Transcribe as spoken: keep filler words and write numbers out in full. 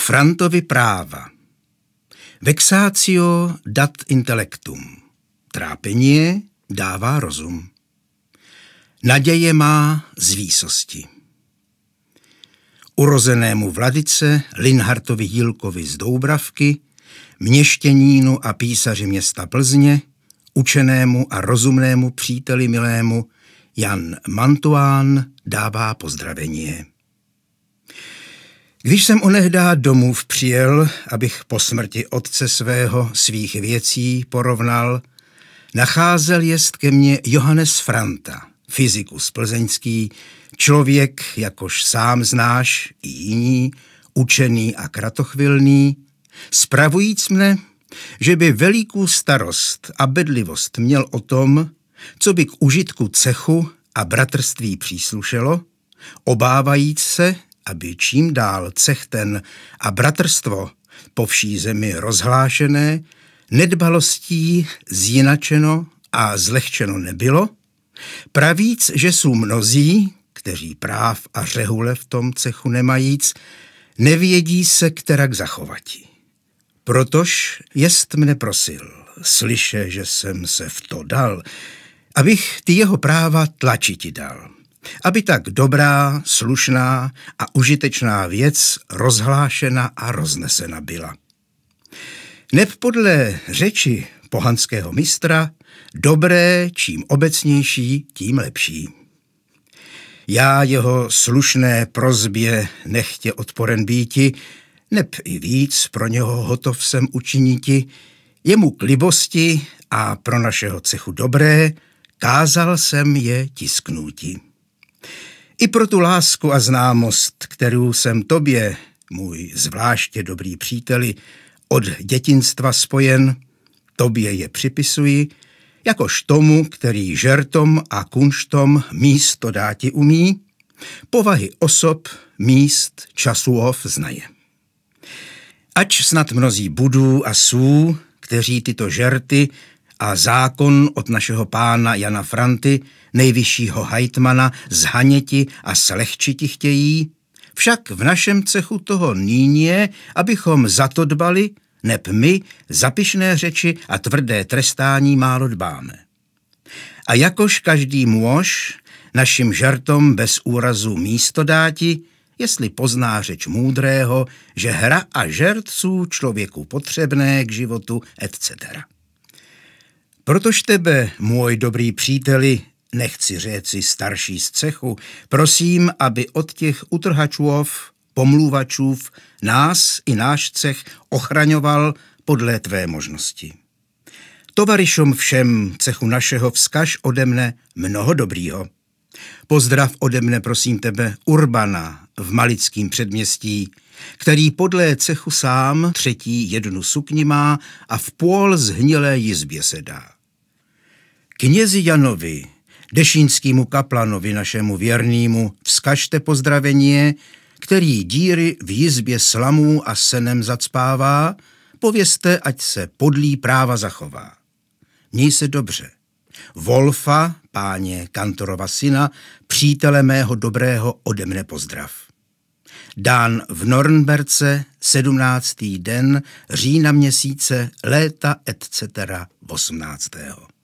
Frantovi práva. Vexatio dat intellectum. Trápení dává rozum. Naděje má z výsosti. Urozenému vladyce Linhartovi Jílkovi z Doubravky, měšťanínu a písaři města Plzně, učenému a rozumnému příteli milému Jan Mantuán dává pozdravení. Když jsem onehdá domův přijel, abych po smrti otce svého svých věcí porovnal, nacházel jest ke mně Johannes Franta, fyzikus plzeňský, člověk, jakož sám znáš, i jiní, učený a kratochvilný, spravujíc mne, že by velikou starost a bedlivost měl o tom, co by k užitku cechu a bratrství příslušelo, obávajíc se, aby čím dál cech ten a bratrstvo po vší zemi rozhlášené, nedbalostí zjinačeno a zlehčeno nebylo, pravíc, že jsou mnozí, kteří práv a řehule v tom cechu nemajíc, nevědí se kterak zachovati. Protož jest mne prosil, slyše, že jsem se v to dal, abych ty jeho práva tlačiti dal, aby tak dobrá, slušná a užitečná věc rozhlášena a roznesena byla. Neb podle řeči pohanského mistra, dobré, čím obecnější, tím lepší. Já jeho slušné prozbě nechtě odporen býti, neb i víc pro něho hotov jsem učiniti, jemu k libosti a pro našeho cechu dobré, kázal jsem je tisknúti. I pro tu lásku a známost, kterou jsem tobě, můj zvláště dobrý příteli, od dětinstva spojen, tobě je připisuji, jakož tomu, který žertom a kunštom místo dáti umí, povahy osob, míst, časův znaje. Ač snad mnozí budů a sú, kteří tyto žerty a zákon od našeho pána Jana Franty, nejvyššího hajtmana, zhaněti a slehčiti chtějí, však v našem cechu toho nyní je, abychom za to dbali, neb my za pyšné řeči a tvrdé trestání málo dbáme. A jakož každý muž našim žartom bez úrazu místo dáti, jestli pozná řeč můdrého, že hra a žert jsou člověku potřebné k životu, et cetera. Protož tebe, můj dobrý příteli, nechci říci starší z cechu, prosím, aby od těch utrhačův, pomluvačův, nás i náš cech ochraňoval podle tvé možnosti. Tovarišom všem cechu našeho vzkaž ode mne mnoho dobrýho. Pozdrav ode mne, prosím tebe, Urbana v Malickým předměstí, který podle cechu sám třetí jednu sukni má a v půl zhnilé jizbě sedá. Knězi Janovi, dešínskýmu kaplanovi našemu věrnýmu, vzkažte pozdravení, který díry v jizbě slamů a senem zacpává, povězte, ať se podlý práva zachová. Měj se dobře. Wolfa, páně Kantorova syna, přítele mého dobrého, ode mne pozdrav. Dán v Nornberce, sedmnáctý den října měsíce, léta et cetera osmnáctého